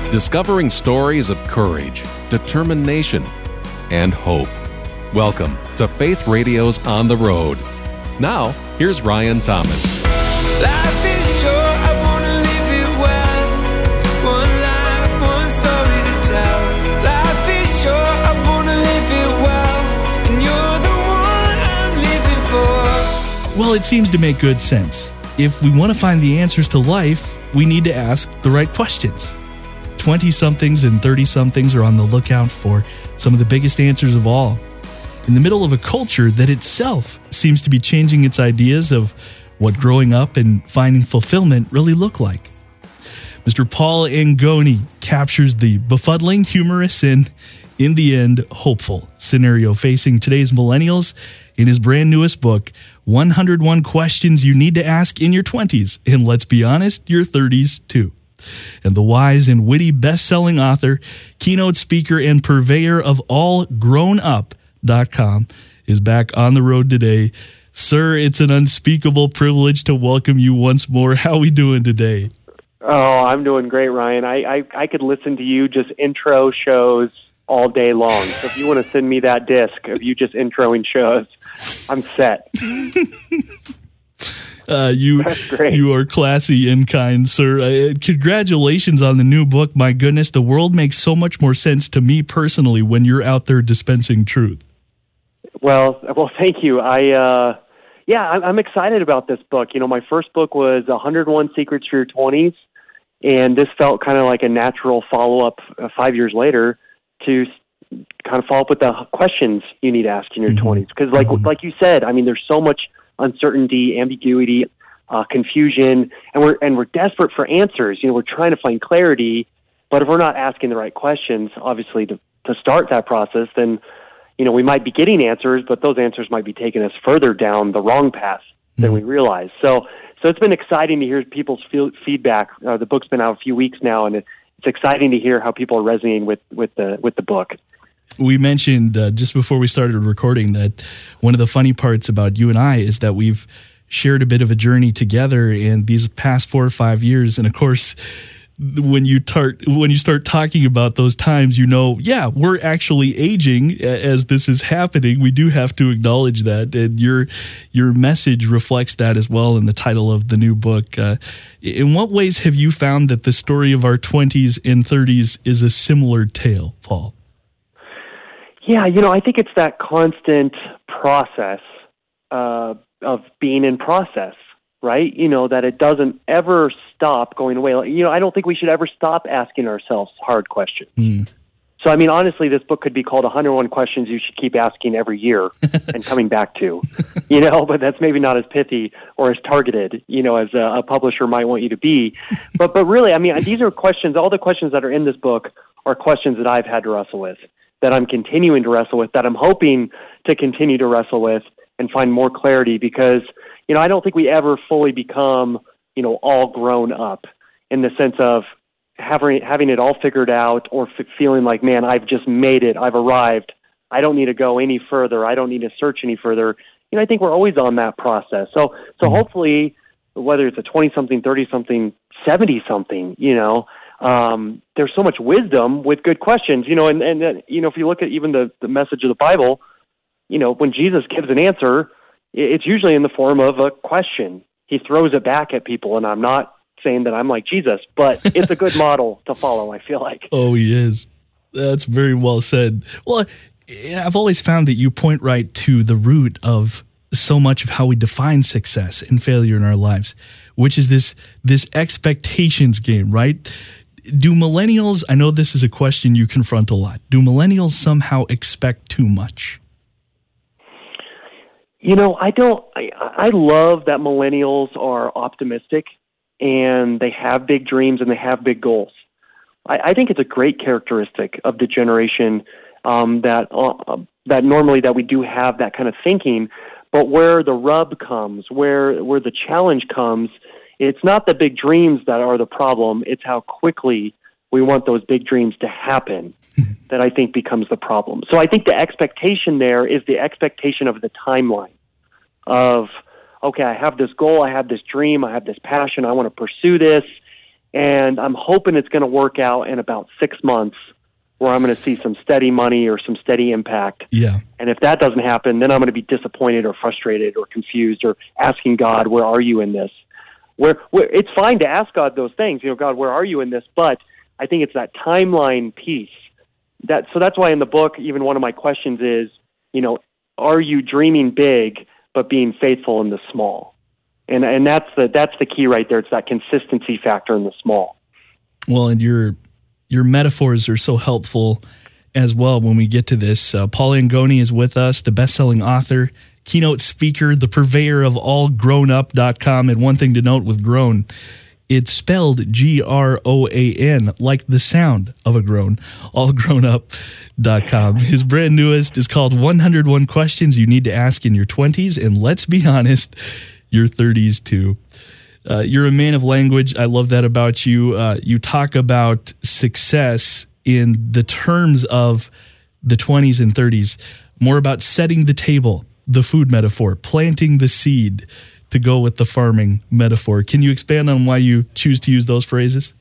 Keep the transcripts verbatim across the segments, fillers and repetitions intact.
discovering stories of courage, determination, and hope. Welcome to Faith Radio's On the Road. Now, here's Ryan Thomas. Life is short, I want to live it well. One life, one story to tell. Life is short, I want to live it well. And you're the one I'm living for. Well, it seems to make good sense. If we want to find the answers to life, we need to ask the right questions. twenty-somethings and thirty-somethings are on the lookout for some of the biggest answers of all, in the middle of a culture that itself seems to be changing its ideas of what growing up and finding fulfillment really look like. Mister Paul Angoni captures the befuddling, humorous, and, in the end, hopeful scenario facing today's millennials in his brand newest book, one hundred one Questions You Need to Ask in Your twenties, and let's be honest, your thirties too. And the wise and witty best-selling author, keynote speaker, and purveyor of all grown up dot com is back on the road today. Sir, it's an unspeakable privilege to welcome you once more. How are we doing today? Oh, I'm doing great, Ryan. I, I, I could listen to you just intro shows all day long. So if you want to send me that disc of you just introing shows, I'm set. Uh, you you are classy and kind, sir. Uh, congratulations on the new book. My goodness, the world makes so much more sense to me personally when you're out there dispensing truth. Well, well, thank you. I uh, yeah, I'm, I'm excited about this book. You know, my first book was one hundred one Secrets for Your twenties, and this felt kind of like a natural follow-up uh, five years later to kind of follow up with the questions you need to ask in your mm-hmm. twenties. Because like mm-hmm. like you said, I mean, there's so much uncertainty, ambiguity, uh, confusion, and we're and we're desperate for answers. You know, we're trying to find clarity, but if we're not asking the right questions, obviously to to start that process, then you know we might be getting answers, but those answers might be taking us further down the wrong path than mm-hmm. we realize. So, so it's been exciting to hear people's feel, feedback. Uh, the book's been out a few weeks now, and it, it's exciting to hear how people are resonating with with the with the book. We mentioned uh, just before we started recording that one of the funny parts about you and I is that we've shared a bit of a journey together in these past four or five years. And of course, when you start when you start talking about those times, you know, yeah, we're actually aging as this is happening. We do have to acknowledge that, and your your message reflects that as well in the title of the new book. Uh, in what ways have you found that the story of our twenties and thirties is a similar tale, Paul? Yeah, you know, I think it's that constant process uh, of being in process, right? You know, that it doesn't ever stop going away. Like, you know, I don't think we should ever stop asking ourselves hard questions. Mm. So, I mean, honestly, this book could be called one hundred one Questions You Should Keep Asking Every Year and Coming Back to, you know, but that's maybe not as pithy or as targeted, you know, as a, a publisher might want you to be. But, but really, I mean, these are questions, all the questions that are in this book are questions that I've had to wrestle with, that I'm continuing to wrestle with, that I'm hoping to continue to wrestle with and find more clarity, because, you know, I don't think we ever fully become, you know, all grown up in the sense of having having it all figured out or f- feeling like, man, I've just made it, I've arrived, I don't need to go any further, I don't need to search any further. You know, I think we're always on that process. So, so mm-hmm. hopefully, whether it's a twenty-something, thirty-something, seventy-something, you know, Um, there's so much wisdom with good questions, you know, and, and, uh, you know, if you look at even the, the message of the Bible, you know, when Jesus gives an answer, it's usually in the form of a question. He throws it back at people, and I'm not saying that I'm like Jesus, but it's a good model to follow, I feel like. Oh, he is. That's very well said. Well, I've always found that you point right to the root of so much of how we define success and failure in our lives, which is this this expectations game, right? Do millennials, I know this is a question you confront a lot, do millennials somehow expect too much? You know, I don't, I, I love that millennials are optimistic and they have big dreams and they have big goals. I, I think it's a great characteristic of the generation um, that uh, that normally that we do have that kind of thinking, but where the rub comes, where where the challenge comes, it's not the big dreams that are the problem, it's how quickly we want those big dreams to happen that I think becomes the problem. So I think the expectation there is the expectation of the timeline of, okay, I have this goal, I have this dream, I have this passion, I want to pursue this, And I'm hoping it's going to work out in about six months where I'm going to see some steady money or some steady impact. Yeah. And if that doesn't happen, then I'm going to be disappointed or frustrated or confused or asking God, where are you in this? Where, where it's fine to ask God those things, you know, God, where are you in this? But I think it's that timeline piece. That, so that's why in the book, even one of my questions is, you know, are you dreaming big but being faithful in the small? And and that's the that's the key right there. It's that consistency factor in the small. Well, and your your metaphors are so helpful as well when we get to this. Uh, Paul Angoni is with us, the best-selling author, keynote speaker, the purveyor of all grown up dot com. And one thing to note with grown, it's spelled G R O A N, like the sound of a groan, all grown up dot com. His brand newest is called one hundred one Questions You Need to Ask in Your twenties, and let's be honest, your thirties too. Uh, you're a man of language. I love that about you. Uh, you talk about success in the terms of the twenties and thirties, more about setting the table, the food metaphor, planting the seed to go with the farming metaphor. Can you expand on why you choose to use those phrases?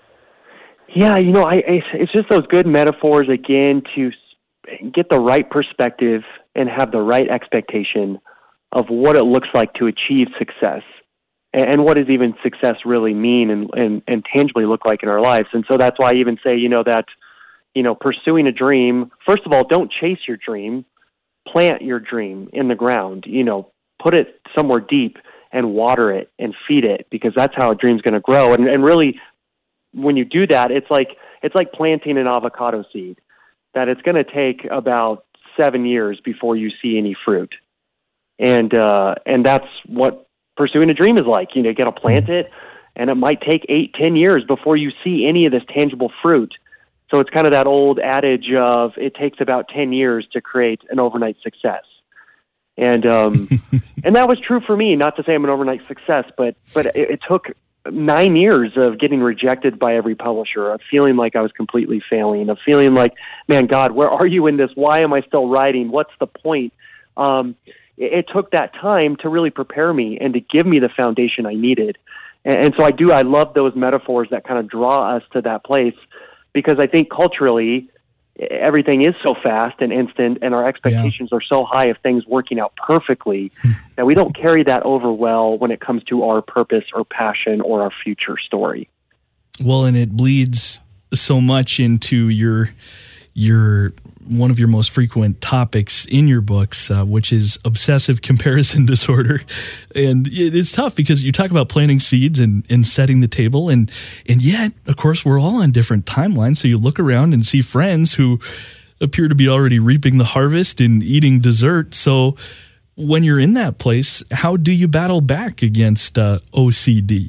Yeah, you know, I, I it's just those good metaphors, again, to get the right perspective and have the right expectation of what it looks like to achieve success, and, and what does even success really mean and, and, and tangibly look like in our lives. And so that's why I even say, you know, that, you know, pursuing a dream, first of all, don't chase your dream, plant your dream in the ground, you know, put it somewhere deep and water it and feed it, because that's how a dream's going to grow. And, and really, when you do that, it's like it's like planting an avocado seed, that it's going to take about seven years before you see any fruit. And uh, and that's what pursuing a dream is like. You know, you got to plant it, and it might take eight, ten years before you see any of this tangible fruit. So it's kind of that old adage of it takes about ten years to create an overnight success. And um, and that was true for me. Not to say I'm an overnight success, but but it, it took nine years of getting rejected by every publisher, of feeling like I was completely failing, of feeling like, man, God, where are you in this? Why am I still writing? What's the point? Um, it, it took that time to really prepare me and to give me the foundation I needed. And, and so I do, I love those metaphors that kind of draw us to that place, because I think culturally, everything is so fast and instant, and our expectations yeah. are so high of things working out perfectly that we don't carry that over well when it comes to our purpose or passion or our future story. Well, and it bleeds so much into your your one of your most frequent topics in your books, uh, which is obsessive comparison disorder. And it's tough because you talk about planting seeds and, and setting the table. And, and yet, of course, we're all on different timelines. So you look around and see friends who appear to be already reaping the harvest and eating dessert. So when you're in that place, how do you battle back against uh, O C D?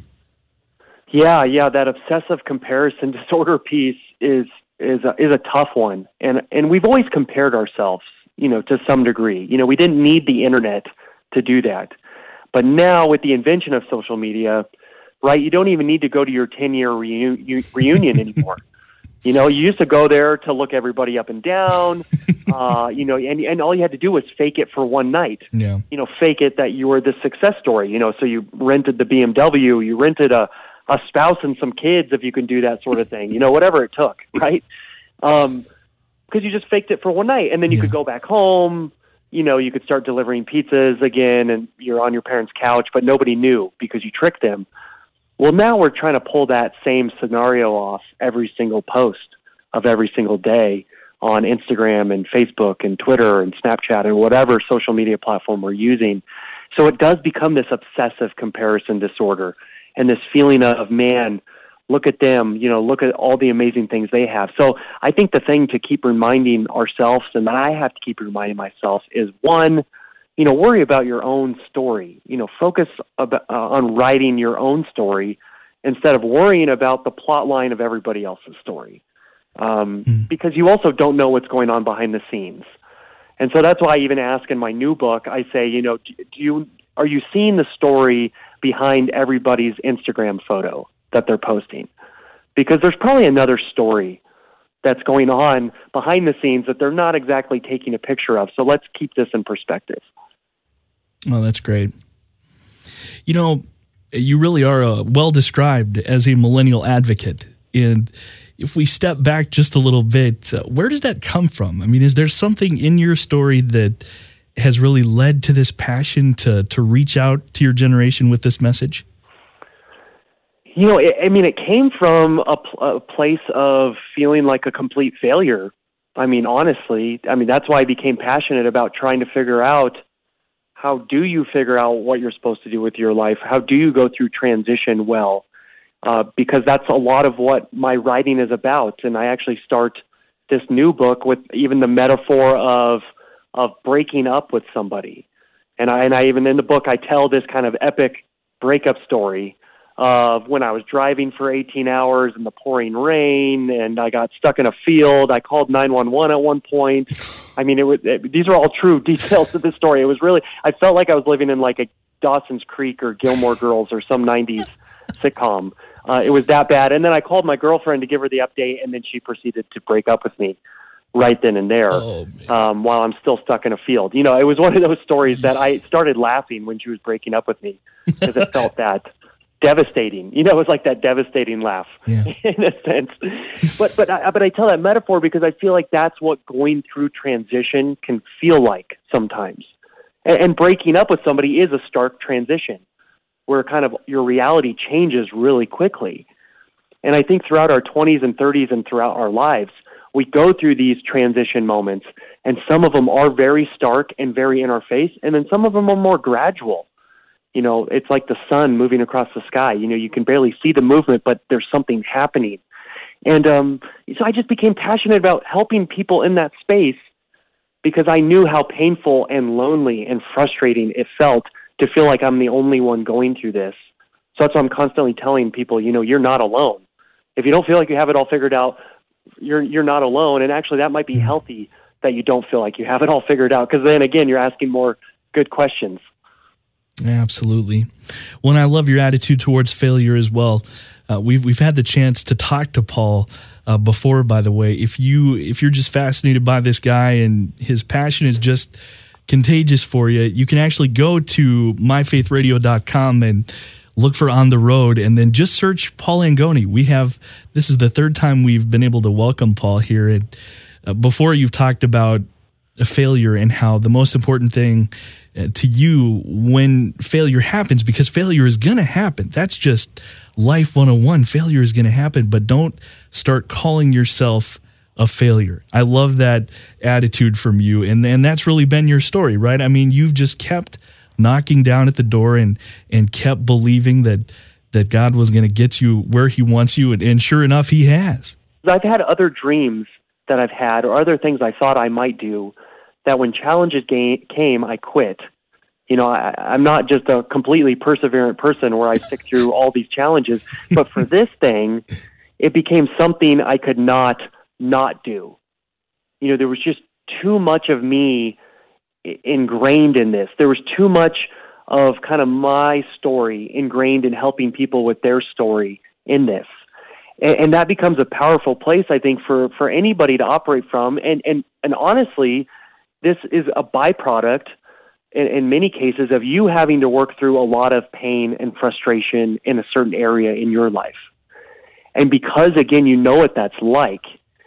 Yeah, yeah, that obsessive comparison disorder piece is is a, is a tough one. And and we've always compared ourselves, you know, to some degree. You know, we didn't need the internet to do that. But now with the invention of social media, right, you don't even need to go to your ten-year reu- reunion anymore. You know, you used to go there to look everybody up and down, uh, you know, and, and all you had to do was fake it for one night. Yeah. You know, fake it that you were the success story, you know, so you rented the B M W, you rented a a spouse and some kids, if you can do that sort of thing, you know, whatever it took, right? Um, because you just faked it for one night, and then you yeah. could go back home, you know, you could start delivering pizzas again, and you're on your parents' couch, but nobody knew because you tricked them. Well, now we're trying to pull that same scenario off every single post of every single day on Instagram and Facebook and Twitter and Snapchat and whatever social media platform we're using. So it does become this obsessive comparison disorder. And this feeling of, man, look at them, you know, look at all the amazing things they have. So I think the thing to keep reminding ourselves, and that I have to keep reminding myself, is one, you know, worry about your own story. You know, focus about, uh, on writing your own story instead of worrying about the plot line of everybody else's story. Um, mm. Because you also don't know what's going on behind the scenes. And so that's why I even ask in my new book, I say, you know, do, do you are you seeing the story behind everybody's Instagram photo that they're posting? Because there's probably another story that's going on behind the scenes that they're not exactly taking a picture of. So let's keep this in perspective. Oh, that's great. You know, You really are uh, well described as a millennial advocate. And if we step back just a little bit, uh, where does that come from? I mean, is there something in your story that has really led to this passion to to reach out to your generation with this message? You know, it, I mean, it came from a, a place of feeling like a complete failure. I mean, honestly, I mean, that's why I became passionate about trying to figure out, how do you figure out what you're supposed to do with your life? How do you go through transition well? Uh, because that's a lot of what my writing is about. And I actually start this new book with even the metaphor of of breaking up with somebody. And I, and I even in the book, I tell this kind of epic breakup story of when I was driving for eighteen hours in the pouring rain and I got stuck in a field. I called nine one one at one point. I mean, it was, it, these are all true details of the story. It was really, I felt like I was living in like a Dawson's Creek or Gilmore Girls or some nineties sitcom. Uh, it was that bad. And then I called my girlfriend to give her the update, and then she proceeded to break up with me right then and there, oh, um, while I'm still stuck in a field. You know, it was one of those stories that I started laughing when she was breaking up with me because it felt that devastating. You know, it was like that devastating laugh yeah. in a sense. But but I, but I tell that metaphor because I feel like that's what going through transition can feel like sometimes. And, and breaking up with somebody is a stark transition where kind of your reality changes really quickly. And I think throughout our twenties and thirties and throughout our lives, we go through these transition moments, and some of them are very stark and very in our face, and then some of them are more gradual. You know, it's like the sun moving across the sky. You know, you can barely see the movement, but there's something happening. And um, so I just became passionate about helping people in that space because I knew how painful and lonely and frustrating it felt to feel like I'm the only one going through this. So that's why I'm constantly telling people, you know, you're not alone. If you don't feel like you have it all figured out, you're you're not alone. And actually that might be healthy that you don't feel like you have it all figured out, because then again, you're asking more good questions. Absolutely. Well, and I love your attitude towards failure as well. Uh, we've we've had the chance to talk to Paul uh, before, by the way. If you if you're just fascinated by this guy and his passion is just contagious for you, you can actually go to my faith radio dot com and look for On the Road, and then just search Paul Angoni. We have this is the third time we've been able to welcome Paul here. And uh, before, you've talked about a failure and how the most important thing uh, to you when failure happens, because failure is going to happen. That's just life one oh one. Failure is going to happen, but don't start calling yourself a failure. I love that attitude from you, and and that's really been your story, right? I mean, you've just kept knocking down at the door and and kept believing that that God was going to get you where He wants you, and, and sure enough, He has. I've had other dreams that I've had, or other things I thought I might do, that when challenges ga- came, I quit. You know, I, I'm not just a completely perseverant person where I stick through all these challenges, but for this thing, it became something I could not not do. You know, there was just too much of me ingrained in this. There was too much of kind of my story ingrained in helping people with their story in this. And, and that becomes a powerful place, I think, for, for anybody to operate from. And, and, and honestly, this is a byproduct in, in many cases of you having to work through a lot of pain and frustration in a certain area in your life. And because, again, you know what that's like,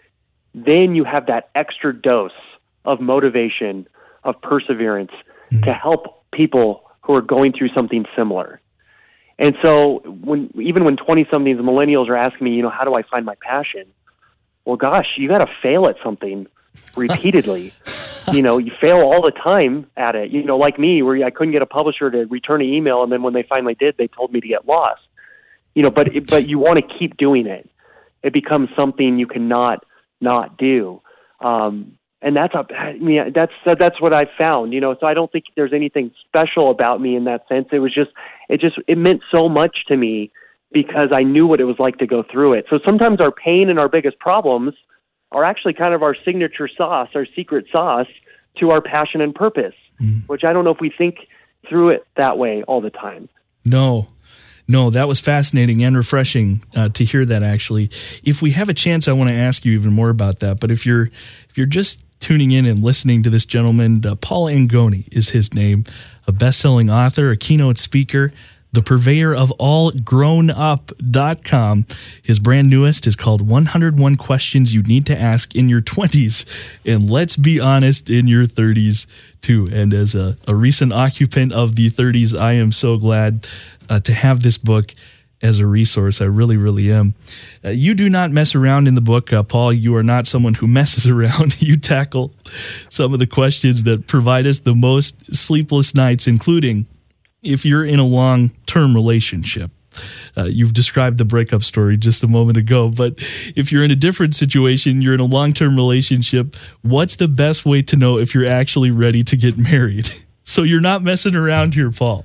then you have that extra dose of motivation, of perseverance, mm-hmm. to help people who are going through something similar. And so when even when twenty-somethings millennials are asking me, you know, how do I find my passion? Well, gosh, you got to fail at something repeatedly. You know, you fail all the time at it. You know, like me, where I couldn't get a publisher to return an email, and then when they finally did, they told me to get lost. You know, but but you want to keep doing it. It becomes something you cannot not do. Um, and that's a, I mean, that's that's what I found. You know, so I don't think there's anything special about me in that sense. It was just it just it meant so much to me because I knew what it was like to go through it. So sometimes our pain and our biggest problems are actually kind of our signature sauce, our secret sauce to our passion and purpose, mm. which I don't know if we think through it that way all the time. No, no, that was fascinating and refreshing uh, to hear that, actually. If we have a chance, I want to ask you even more about that. But if you're if you're just tuning in and listening to this gentleman, uh, Paul Angoni is his name, a best-selling author, a keynote speaker, the purveyor of all grown up dot com. His brand newest is called one hundred one Questions You Need to Ask in Your twenties, and let's be honest, in your thirties too. And as a, a recent occupant of the thirties, I am so glad uh, to have this book as a resource. I really, really am. Uh, you do not mess around in the book, uh, Paul. You are not someone who messes around. You tackle some of the questions that provide us the most sleepless nights, including if you're in a long-term relationship. Uh, you've described the breakup story just a moment ago, but if you're in a different situation, you're in a long-term relationship, what's the best way to know if you're actually ready to get married? So you're not messing around here, Paul.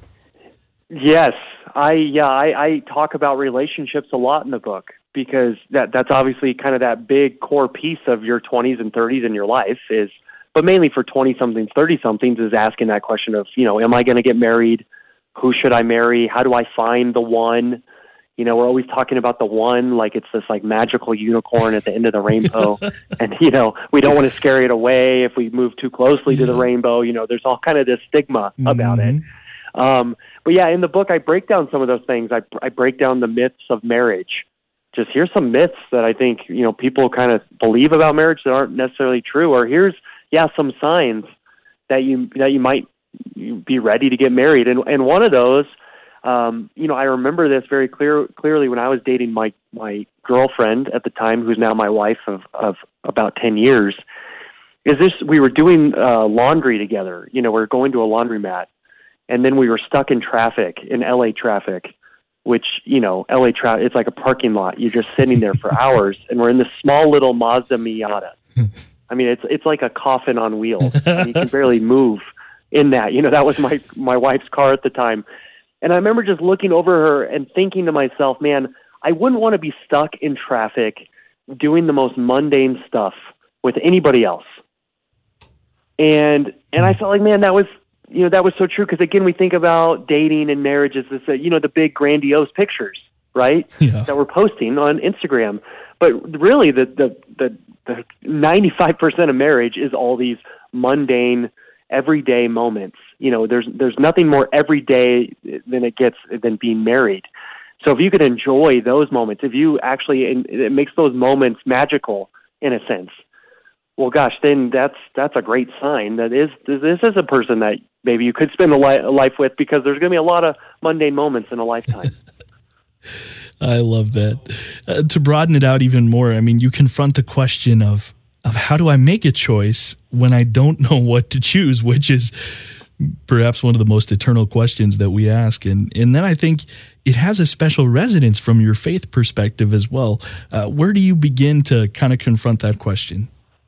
Yes. I yeah, I, I talk about relationships a lot in the book because that that's obviously kind of that big core piece of your twenties and thirties in your life is, but mainly for twenty-somethings, thirty-somethings is asking that question of, you know, am I going to get married? Who should I marry? How do I find the one? You know, we're always talking about the one like it's this like magical unicorn at the end of the rainbow. And, you know, we don't want to scare it away if we move too closely to the rainbow. You know, there's all kind of this stigma about Mm-hmm. it. Um, but yeah, in the book, I break down some of those things. I, I break down the myths of marriage. Just here's some myths that I think, you know, people kind of believe about marriage that aren't necessarily true. Or here's, yeah, some signs that you, that you might be ready to get married. And, and one of those, um, you know, I remember this very clear, clearly when I was dating my, my girlfriend at the time, who's now my wife of, of about ten years, is this, we were doing uh, laundry together. You know, we we're going to a laundromat. And then we were stuck in traffic, in L A traffic, which, you know, L A traffic, it's like a parking lot. You're just sitting there for hours, and we're in this small little Mazda Miata. I mean, it's it's like a coffin on wheels. I mean, you can barely move in that. You know, that was my, my wife's car at the time. And I remember just looking over her and thinking to myself, man, I wouldn't want to be stuck in traffic doing the most mundane stuff with anybody else. And and I felt like, man, that was... You know, that was so true because, again, we think about dating and marriage as this, uh, you know, the big grandiose pictures, right, Yeah. that we're posting on Instagram. But really, the the the, the ninety-five percent of marriage is all these mundane, everyday moments. You know, there's there's nothing more everyday than it gets than being married. So if you could enjoy those moments, if you actually, and it makes those moments magical in a sense. Well, gosh, then that's that's a great sign that is this is a person that maybe you could spend a, li- a life with because there's going to be a lot of mundane moments in a lifetime. I love that. Uh, to broaden it out even more, I mean, you confront the question of of how do I make a choice when I don't know what to choose, which is perhaps one of the most eternal questions that we ask. And and then I think it has a special resonance from your faith perspective as well. Uh, where do you begin to kind of confront that question?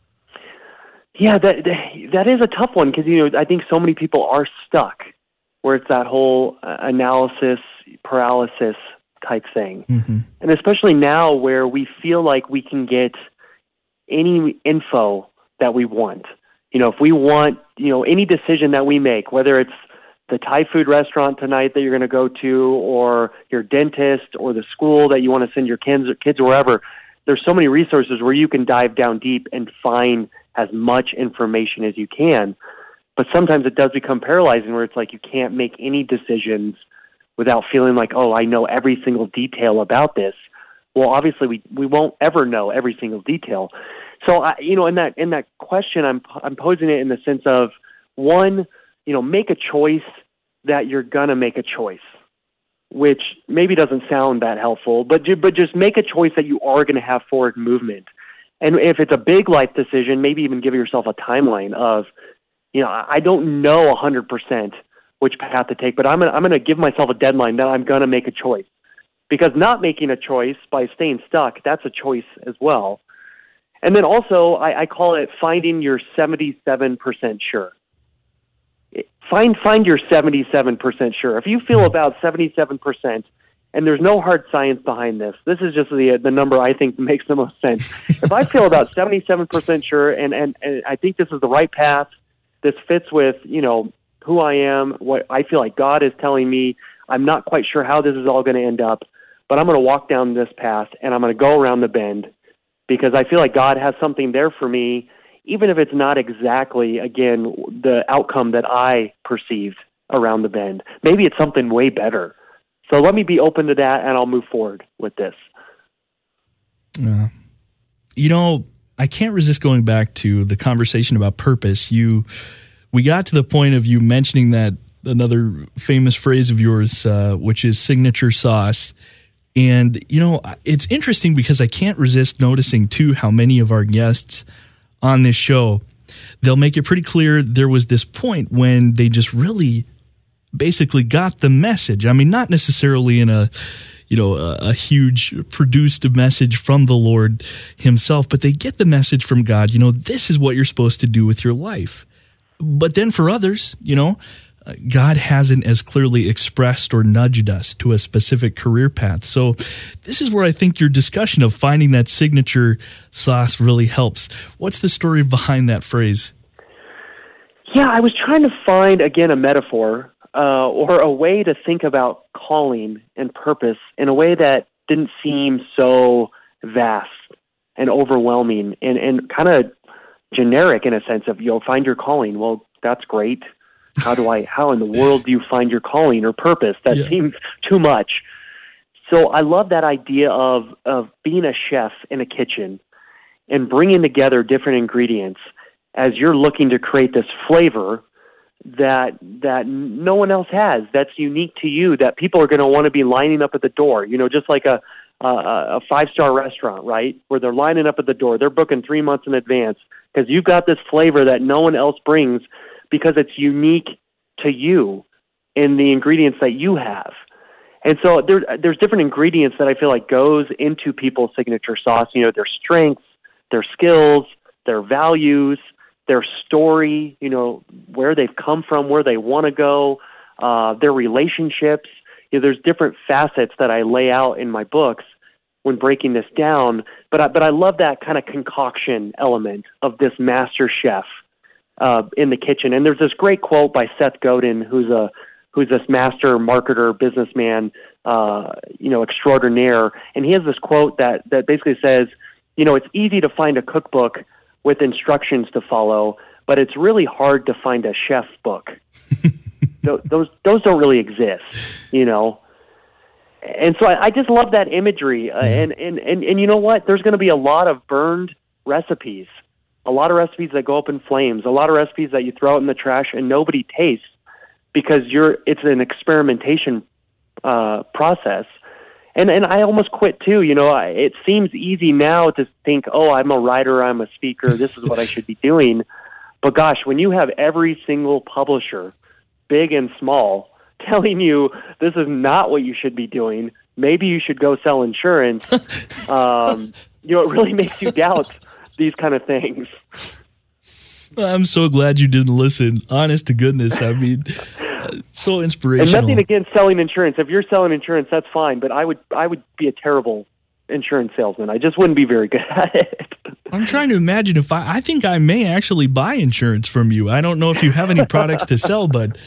Yeah, that that is a tough one because, you know, I think so many people are stuck where it's that whole uh, analysis paralysis type thing. Mm-hmm. And especially now where we feel like we can get any info that we want. You know, if we want, you know, any decision that we make, whether it's the Thai food restaurant tonight that you're going to go to or your dentist or the school that you want to send your kids, kids wherever, there's so many resources where you can dive down deep and find as much information as you can. But sometimes it does become paralyzing where it's like you can't make any decisions without feeling like, oh, I know every single detail about this. Well, obviously we, we won't ever know every single detail. So, I, you know, in that in that question, I'm I'm posing it in the sense of, one, you know, make a choice that you're going to make a choice, which maybe doesn't sound that helpful, but but just make a choice that you are going to have forward movement. And if it's a big life decision, maybe even give yourself a timeline of, you know, I don't know one hundred percent which path to take, but I'm gonna, I'm going to give myself a deadline that I'm going to make a choice. Because not making a choice by staying stuck, that's a choice as well. And then also, I, I call it finding your seventy-seven percent sure. Find find your seventy-seven percent sure. If you feel about seventy-seven percent, and there's no hard science behind this, this is just the the number I think makes the most sense. If I feel about seventy-seven percent sure, and, and, and I think this is the right path, this fits with, you know, who I am, what I feel like God is telling me, I'm not quite sure how this is all going to end up, but I'm going to walk down this path, and I'm going to go around the bend, because I feel like God has something there for me, even if it's not exactly, again, the outcome that I perceived around the bend. Maybe it's something way better. So let me be open to that, and I'll move forward with this. Uh, you know, I can't resist going back to the conversation about purpose. You, we got to the point of you mentioning that another famous phrase of yours, uh, which is signature sauce. And, you know, it's interesting because I can't resist noticing, too, how many of our guests on this show, they'll make it pretty clear there was this point when they just really basically got the message. I mean, not necessarily in a, you know, a, a huge produced message from the Lord himself, but they get the message from God, you know, this is what you're supposed to do with your life. But then for others, you know, God hasn't as clearly expressed or nudged us to a specific career path. So this is where I think your discussion of finding that signature sauce really helps. What's the story behind that phrase? Yeah, I was trying to find, again, a metaphor uh, or a way to think about calling and purpose in a way that didn't seem so vast and overwhelming and, and kind of generic in a sense of, you know, find your calling. Well, that's great. How do I, how in the world do you find your calling or purpose? That yeah. seems too much. So I love that idea of, of being a chef in a kitchen and bringing together different ingredients as you're looking to create this flavor that, that no one else has, that's unique to you, that people are going to want to be lining up at the door, you know, just like a, a, a five-star restaurant, right? Where they're lining up at the door. They're booking three months in advance because you've got this flavor that no one else brings, because it's unique to you in the ingredients that you have. And so there, there's different ingredients that I feel like goes into people's signature sauce, you know, their strengths, their skills, their values, their story, you know, where they've come from, where they want to go, uh, their relationships. You know, there's different facets that I lay out in my books when breaking this down. But I, but I love that kind of concoction element of this master chef Uh, in the kitchen. And there's this great quote by Seth Godin, who's a who's this master marketer, businessman, uh, you know, extraordinaire. And he has this quote that that basically says, you know, it's easy to find a cookbook with instructions to follow, but it's really hard to find a chef book. Th- those those don't really exist, you know. And so I, I just love that imagery. Uh, and, and, and, and you know what? There's going to be a lot of burned recipes. A lot of recipes that go up in flames, a lot of recipes that you throw out in the trash and nobody tastes because you're it's an experimentation uh, process. And and I almost quit too. You know, I, it seems easy now to think, oh, I'm a writer, I'm a speaker, this is what I should be doing. But gosh, when you have every single publisher, big and small, telling you this is not what you should be doing, maybe you should go sell insurance, um, you know, it really makes you doubt these kind of things. I'm so glad you didn't listen. Honest to goodness. I mean, uh, so inspirational. And nothing against selling insurance. If you're selling insurance, that's fine. But I would, I would be a terrible insurance salesman. I just wouldn't be very good at it. I'm trying to imagine if I, I think I may actually buy insurance from you. I don't know if you have any products to sell, but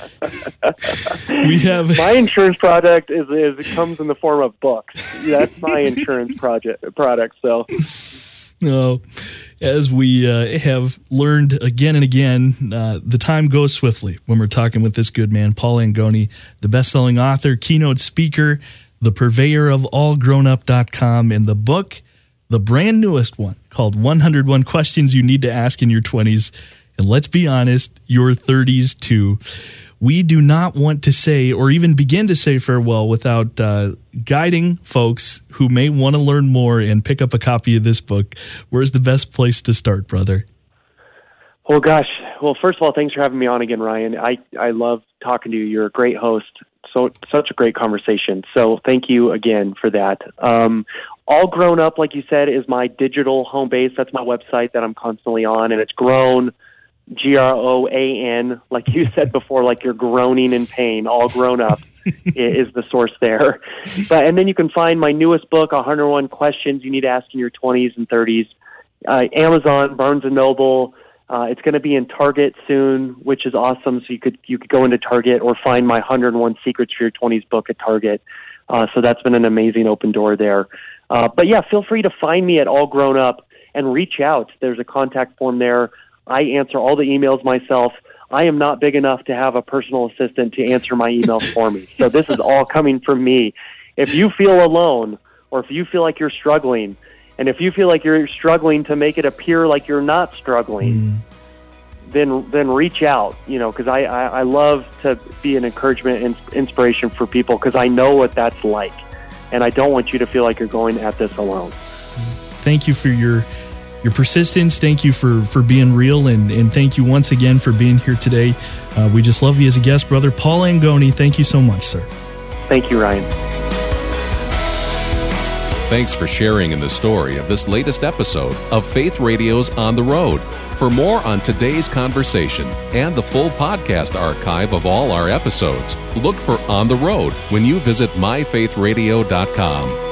we have. My insurance product is, is it comes in the form of books. That's my insurance project product. So. No, as we uh, have learned again and again, uh, the time goes swiftly when we're talking with this good man, Paul Langone, the best-selling author, keynote speaker, the purveyor of all grown up dot com, and the book, the brand newest one, called one hundred one Questions You Need to Ask in Your twenties, and let's be honest, your thirties too. We do not want to say or even begin to say farewell without uh, guiding folks who may want to learn more and pick up a copy of this book. Where's the best place to start, brother? Well, gosh. Well, first of all, thanks for having me on again, Ryan. I, I love talking to you. You're a great host. So such a great conversation. So thank you again for that. Um, All Grown Up, like you said, is my digital home base. That's my website that I'm constantly on, and it's grown. G R O A N, like you said before, like you're groaning in pain, All Grown Up is the source there. But and then you can find my newest book, one hundred one Questions You Need to Ask in Your twenties and thirties, uh, Amazon, Barnes and Noble. Uh, it's going to be in Target soon, which is awesome. So you could you could go into Target or find my one hundred one Secrets for Your twenties book at Target. Uh, so that's been an amazing open door there. Uh, but yeah, feel free to find me at All Grown Up and reach out. There's a contact form there. I answer all the emails myself. I am not big enough to have a personal assistant to answer my emails for me. So this is all coming from me. If you feel alone, or if you feel like you're struggling, and if you feel like you're struggling to make it appear like you're not struggling, mm. then then reach out, you know, because I, I, I love to be an encouragement and inspiration for people, because I know what that's like. And I don't want you to feel like you're going at this alone. Thank you for your your persistence. Thank you for, for being real, and, and thank you once again for being here today. Uh, we just love you as a guest, brother. Paul Angoni, thank you so much, sir. Thank you, Ryan. Thanks for sharing in the story of this latest episode of Faith Radio's On the Road. For more on today's conversation and the full podcast archive of all our episodes, look for On the Road when you visit my faith radio dot com.